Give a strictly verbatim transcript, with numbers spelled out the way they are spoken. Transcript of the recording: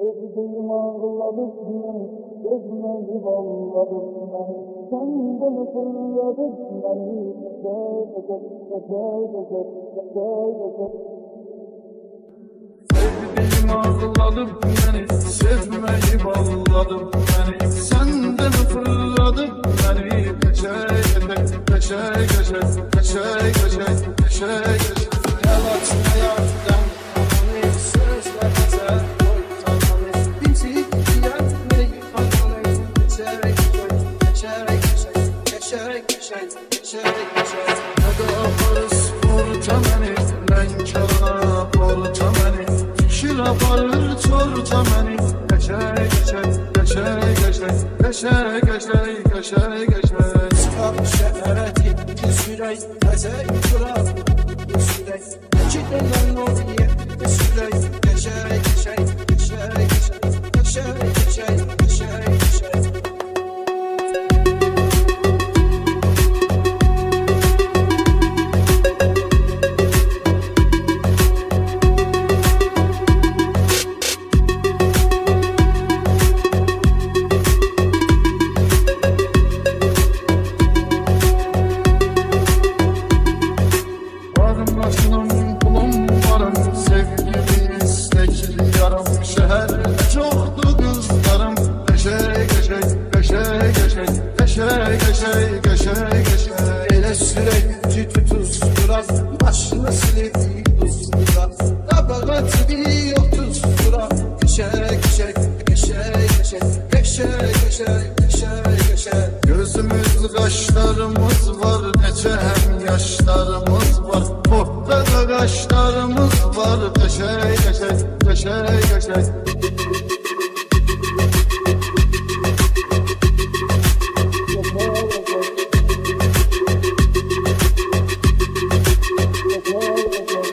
Sevdiğim ağladık beni, gözleri bağladık beni. Senden fırladık beni, gece gece gece gece gece. Sevdiğim ağladım beni, sevmeyi bağladım beni. Senden fırladım beni, gece gece gece gece gece gece gece gece. Yalat hayattan ananı sözlerse ortamını bizi yenmeyi ananı gece gece gece gece gece gece gece. Ne de yaparız ortamını, renkara ortamını. Fikir aparır çortamını, gece gece gece gece gece gece gece gece. Sıkak şeharet etti sürey, gece kura sürey. Cidden o diye sürey, gece gece gece gece gece gece gece gece. Başım kulum varım, sevgili istekli yarım. Şehirde çoktu kızlarım, geşe geşe geşe geşe geşe geşe geşe geşe. Ele sürekli tutuşturan, başını silip tuzduran. Tabakat bir otuzduran, geşe geşe geşe geşe geşe geşe geşe geşe. Gözümüz kaşlarımız var, nece hem yaşlarımız var. Ortada kaşlarımız var, geşe geşe geşe geşe. Gece gece